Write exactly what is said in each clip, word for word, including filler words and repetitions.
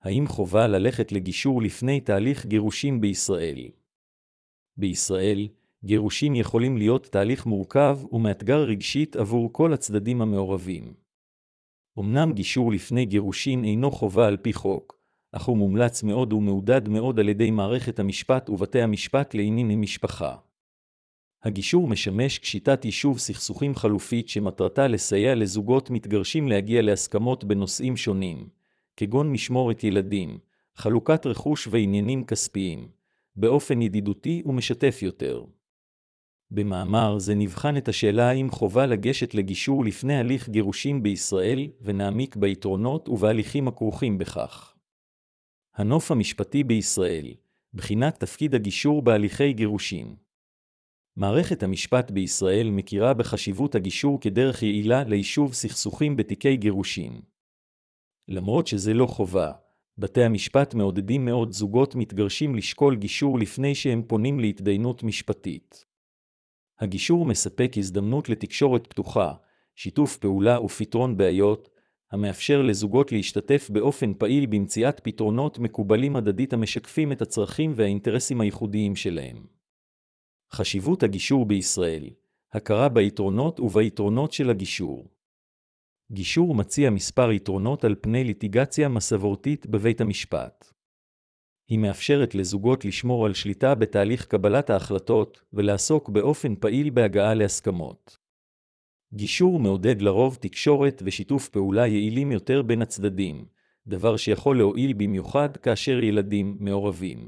האם חובה ללכת לגישור לפני תהליך גירושים בישראל? בישראל, גירושים יכולים להיות תהליך מורכב ומאתגר רגשית עבור כל הצדדים המעורבים. אמנם גישור לפני גירושים אינו חובה על פי חוק, אך הוא מומלץ מאוד ומעודד מאוד על ידי מערכת המשפט ובתי המשפט לענייני משפחה. הגישור משמש כשיטת יישוב סכסוכים חלופית שמטרתה לסייע לזוגות מתגרשים להגיע להסכמות בנושאים שונים, כגון משמורת ילדים, חלוקת רכוש ועניינים כספיים, באופן ידידותי ומשתף יותר. במאמר זה נבחן את השאלה האם חובה לגשת לגישור לפני הליך גירושים בישראל ונעמיק ביתרונות ובהליכים הכרוכים בכך. הנוף המשפטי בישראל, בחינת תפקיד הגישור בהליכי גירושים. מערכת המשפט בישראל מכירה בחשיבות הגישור כדרך יעילה ליישוב סכסוכים בתיקי גירושים. למרות שזה לא חובה, בתי המשפט מעודדים מאוד זוגות מתגרשים לשקול גישור לפני שהם פונים להתדיינות משפטית. הגישור מספק הזדמנות לתקשורת פתוחה, שיתוף פעולה ופתרון בעיות, המאפשר לזוגות להשתתף באופן פעיל במציאת פתרונות מקובלים הדדית המשקפים את הצרכים והאינטרסים הייחודיים שלהם. חשיבות הגישור בישראל, הכרה ביתרונות וביתרונות של הגישור. גישור מציע מספר יתרונות על פני ליטיגציה מסורתית בבית המשפט. היא מאפשרת לזוגות לשמור על שליטה בתהליך קבלת ההחלטות ולעסוק באופן פעיל בהגעה להסכמות. גישור מעודד לרוב תקשורת ושיתוף פעולה יעילים יותר בין הצדדים, דבר שיכול להועיל במיוחד כאשר ילדים מעורבים.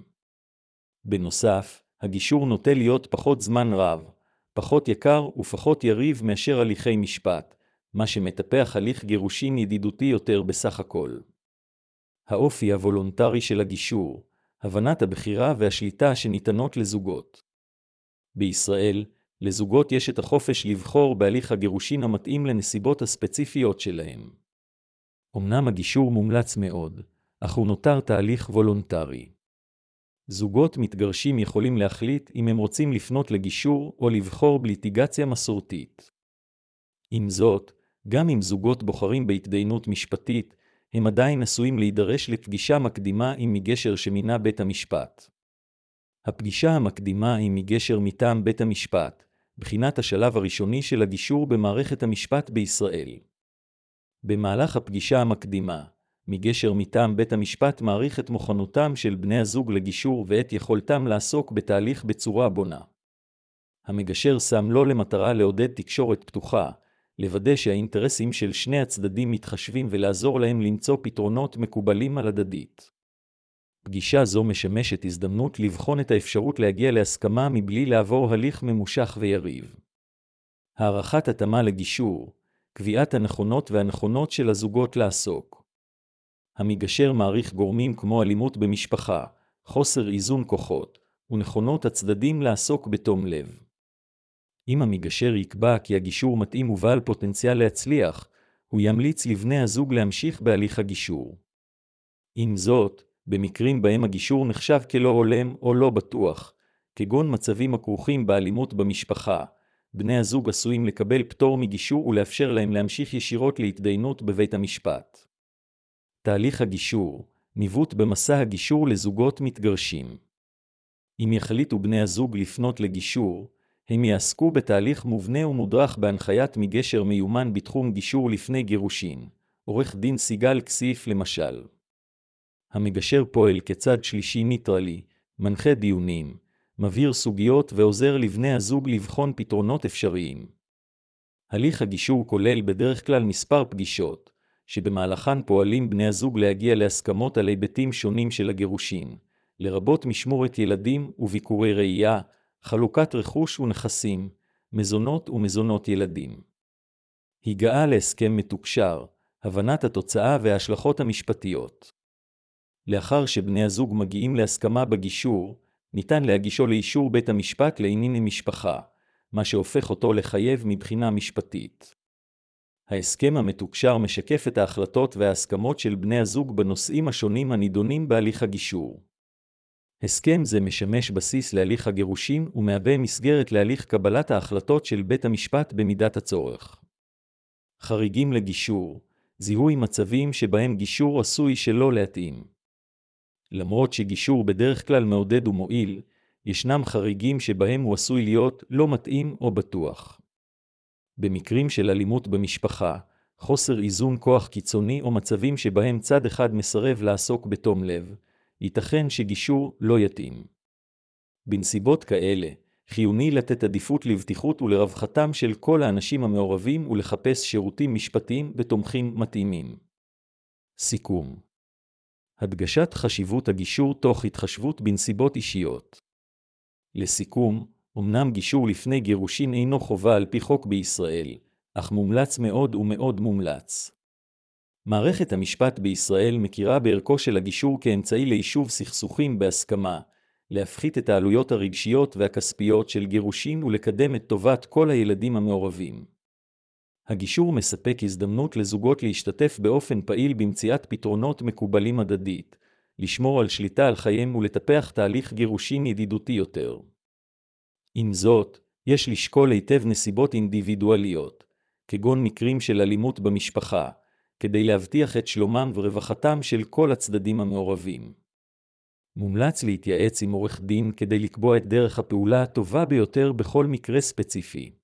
בנוסף, הגישור נוטה להיות פחות זמן רב, פחות יקר ופחות יריב מאשר הליכי משפט, מה שמטפח הליך גירושין ידידותי יותר בסך הכל. האופי הוולונטרי של הגישור, הבנת הבחירה והשליטה שניתנות לזוגות. בישראל, לזוגות יש את החופש לבחור בהליך הגירושין המתאים לנסיבות הספציפיות שלהם. אמנם הגישור מומלץ מאוד, אך הוא נותר תהליך וולונטרי. זוגות מתגרשים יכולים להחליט אם הם רוצים לפנות לגישור או לבחור בליטיגציה מסורתית. עם זאת, גם אם זוגות בוחרים בהתדיינות משפטית, הם עדיין עשויים להידרש לפגישה מקדימה עם מגשר שמינה בית המשפט. הפגישה המקדימה עם מגשר מטעם בית המשפט, בחינת השלב הראשוני של הגישור במערכת המשפט בישראל. במהלך הפגישה המקדימה, מגשר מטעם בית המשפט מעריך את מוכנותם של בני הזוג לגישור ואת יכולתם לעסוק בתהליך בצורה בונה. המגשר שם לו למטרה לעודד תקשורת פתוחה, לוודא שהאינטרסים של שני הצדדים מתחשבים ולעזור להם למצוא פתרונות מקובלים על הדדית. פגישה זו משמשת הזדמנות לבחון את האפשרות להגיע להסכמה מבלי לעבור הליך ממושך ויריב. הערכת התאמה לגישור, קביעת הנכונות והנכונות של הזוגות לעסוק. המגשר מעריך גורמים כמו אלימות במשפחה, חוסר איזון כוחות, ונכונות הצדדים לעסוק בתום לב. אם המגשר יקבע כי הגישור מתאים ובעל פוטנציאל להצליח, הוא ימליץ לבני הזוג להמשיך בהליך הגישור. עם זאת, במקרים בהם הגישור נחשב כלא הולם או לא בטוח, כגון מצבים הכרוכים באלימות במשפחה, בני הזוג עשויים לקבל פטור מגישור ולאפשר להם להמשיך ישירות להתדיינות בבית המשפט. תהליך הגישור, ניווט במסע הגישור לזוגות מתגרשים. אם יחליטו בני הזוג לפנות לגישור, הם יעסקו בתהליך מובנה ומודרך בהנחיית מגשר מיומן בתחום גישור לפני גירושין, עורך דין סיגל כסיף למשל. המגשר פועל כצד שלישי ניטרלי, מנחה דיונים, מבהיר סוגיות ועוזר לבני הזוג לבחון פתרונות אפשריים. הליך הגישור כולל בדרך כלל מספר פגישות, שבמהלכן פועלים בני הזוג להגיע להסכמות על היבטים שונים של הגירושין, לרבות משמורת ילדים וביקורי ראייה, חלוקת רכוש ונכסים, מזונות ומזונות ילדים. הגעה להסכם מתוקשר, הבנת התוצאה וההשלכות המשפטיות. לאחר שבני הזוג מגיעים להסכמה בגישור, ניתן להגישו לאישור בית המשפט לענייני משפחה, מה שהופך אותו לחייב מבחינה משפטית. ההסכם המתוקשר משקף את ההחלטות וההסכמות של בני הזוג בנושאים השונים הנידונים בהליך הגישור. הסכם זה משמש בסיס להליך הגירושים ומהווה מסגרת להליך קבלת ההחלטות של בית המשפט במידת הצורך. חריגים לגישור, זיהוי מצבים שבהם גישור עשוי שלא להתאים. למרות שגישור בדרך כלל מעודד ומועיל, ישנם חריגים שבהם הוא עשוי להיות לא מתאים או בטוח. במקרים של אלימות במשפחה, חוסר איזון כוח קיצוני או מצבים שבהם צד אחד מסרב לעסוק בתום לב, ייתכן שגישור לא יתאים. בנסיבות כאלה, חיוני לתת עדיפות לבטיחות ולרווחתם של כל האנשים המעורבים ולחפש שירותים משפטיים ותומכים מתאימים. סיכום. הדגשת חשיבות הגישור תוך התחשבות בנסיבות אישיות. לסיכום, אמנם גישור לפני גירושין אינו חובה על פי חוק בישראל, אך מומלץ מאוד ומאוד מומלץ. מערכת המשפט בישראל מכירה בערכו של הגישור כאמצעי ליישוב סכסוכים בהסכמה, להפחית את העלויות הרגשיות והכספיות של גירושין ולקדם את טובת כל הילדים המעורבים. הגישור מספק הזדמנות לזוגות להשתתף באופן פעיל במציאת פתרונות מקובלים הדדית, לשמור על שליטה על חייהם ולטפח תהליך גירושין ידידותי יותר. עם זאת, יש לשקול היטב נסיבות אינדיבידואליות, כגון מקרים של אלימות במשפחה, כדי להבטיח את שלומם ורווחתם של כל הצדדים המעורבים. מומלץ להתייעץ עם עורך דין כדי לקבוע את דרך הפעולה הטובה ביותר בכל מקרה ספציפי.